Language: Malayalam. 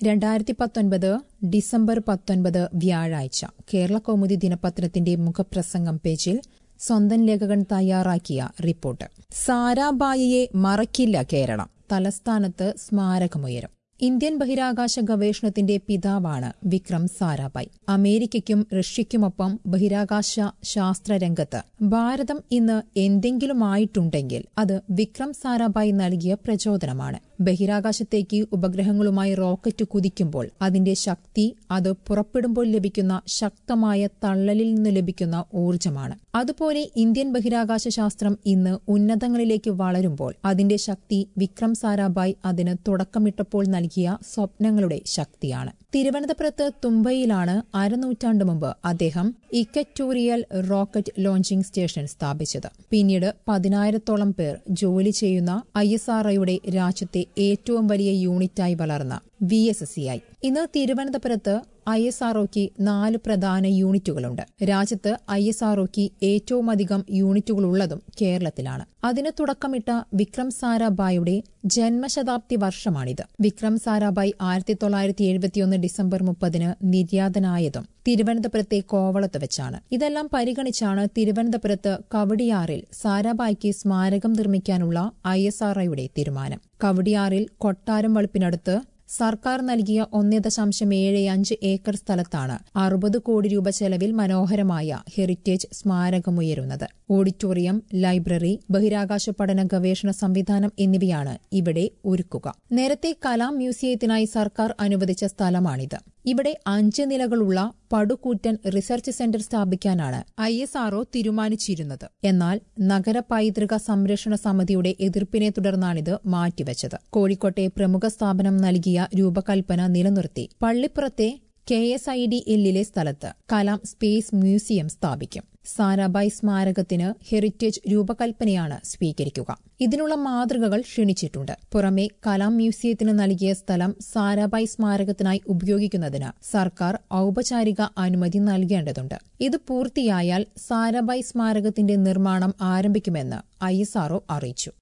2019 ഡിസംബർ 19 വ്യാഴാഴ്ച കേരളകൗമുദി ദിനപത്രത്തിന്റെ മുഖപ്രസംഗം പേജിൽ സ്വന്തം ലേഖകൻ തയ്യാറാക്കിയ റിപ്പോർട്ട്. സാരാഭായിയെ മറക്കില്ല കേരളം, തലസ്ഥാനത്ത് സ്മാരകമുയരും. ഇന്ത്യൻ ബഹിരാകാശ ഗവേഷണത്തിന്റെ പിതാവാണ് വിക്രം സാരാഭായ്. അമേരിക്കയ്ക്കും റഷ്യയ്ക്കുമൊപ്പം ബഹിരാകാശ ശാസ്ത്രരംഗത്ത് ഭാരതം ഇന്ന് എന്തെങ്കിലുമായിട്ടുണ്ടെങ്കിൽ അത് വിക്രം സാരാഭായ് നൽകിയ പ്രചോദനമാണ്. ബഹിരാകാശത്തേക്ക് ഉപഗ്രഹങ്ങളുമായി റോക്കറ്റ് കുതിക്കുമ്പോൾ അതിന്റെ ശക്തി അത് പുറപ്പെടുമ്പോൾ ലഭിക്കുന്ന ശക്തമായ തള്ളലിൽ നിന്ന് ലഭിക്കുന്ന ഊർജ്ജമാണ്. അതുപോലെ ഇന്ത്യൻ ബഹിരാകാശ ശാസ്ത്രം ഇന്ന് ഉന്നതങ്ങളിലേക്ക് വളരുമ്പോൾ അതിന്റെ ശക്തി വിക്രം സാരാഭായ് അതിന് തുടക്കമിട്ടപ്പോൾ നൽകിയ സ്വപ്നങ്ങളുടെ ശക്തിയാണ്. തിരുവനന്തപുരത്ത് തുമ്പയിലാണ് അരനൂറ്റാണ്ട് മുമ്പ് അദ്ദേഹം ഇക്വറ്റോറിയൽ റോക്കറ്റ് ലോഞ്ചിംഗ് സ്റ്റേഷൻ സ്ഥാപിച്ചത്. പിന്നീട് 10,000-ഓളം പേർ ജോലി ചെയ്യുന്ന ISROയുടെ രാജ്യത്തെ ഏറ്റവും വലിയ യൂണിറ്റായി വളർന്ന VSSCI. ഇന്ന് തിരുവനന്തപുരത്ത് ISROയ്ക്ക് 4 പ്രധാന യൂണിറ്റുകളുണ്ട്. രാജ്യത്ത് ISROയ്ക്ക് ഏറ്റവുമധികം യൂണിറ്റുകളുള്ളതും കേരളത്തിലാണ്. അതിന് തുടക്കമിട്ട വിക്രം സാരാഭായിയുടെ ജന്മശതാബ്ദി വർഷമാണിത്. വിക്രം സാരാഭായ് 1971 ഡിസംബർ 30 നിര്യാതനായതും തിരുവനന്തപുരത്തെ കോവളത്ത് വെച്ചാണ്. ഇതെല്ലാം പരിഗണിച്ചാണ് തിരുവനന്തപുരത്ത് കവടിയാറിൽ സാരാഭായ്ക്ക് സ്മാരകം നിർമ്മിക്കാനുള്ള ISROയുടെ തീരുമാനം. കവടിയാറിൽ കൊട്ടാരം വളപ്പിനടുത്ത് സർക്കാർ നൽകിയ 1.75 ഏക്കർ സ്ഥലത്താണ് 60 കോടി രൂപ ചെലവിൽ മനോഹരമായ ഹെറിറ്റേജ് സ്മാരകമുയരുന്നത്. ഓഡിറ്റോറിയം, ലൈബ്രറി, ബഹിരാകാശ പഠന ഗവേഷണ സംവിധാനം എന്നിവയാണ് ഇവിടെ ഒരുക്കുക. നേരത്തെ കലാം മ്യൂസിയത്തിനായി സർക്കാർ അനുവദിച്ച സ്ഥലമാണിത്. ഇവിടെ 5 നിലകളുള്ള പടുകൂറ്റൻ റിസർച്ച് സെന്റർ സ്ഥാപിക്കാനാണ് ISRO തീരുമാനിച്ചിരുന്നത്. എന്നാൽ നഗര പൈതൃക സംരക്ഷണ സമിതിയുടെ എതിർപ്പിനെ തുടർന്നാണിത് മാറ്റിവെച്ചത്. കോഴിക്കോട്ടെ പ്രമുഖ സ്ഥാപനം നൽകിയ രൂപകൽപ്പന നിലനിർത്തി പള്ളിപ്പുറത്തെ KSIDL സ്ഥലത്ത് കലാം സ്പേസ് മ്യൂസിയം സ്ഥാപിക്കും. സാരാഭായ് സ്മാരകത്തിന് ഹെറിറ്റേജ് രൂപകൽപ്പനയാണ് സ്വീകരിക്കുക. ഇതിനുള്ള മാതൃകകൾ ക്ഷണിച്ചിട്ടുണ്ട്. പുറമെ കലാം മ്യൂസിയത്തിന് നൽകിയ സ്ഥലം സാരാഭായ് സ്മാരകത്തിനായി ഉപയോഗിക്കുന്നതിന് സർക്കാർ ഔപചാരിക അനുമതി നൽകേണ്ടതുണ്ട്. ഇത് പൂർത്തിയായാൽ സാരാഭായ് സ്മാരകത്തിന്റെ നിർമ്മാണം ആരംഭിക്കുമെന്ന് ISRO അറിയിച്ചു.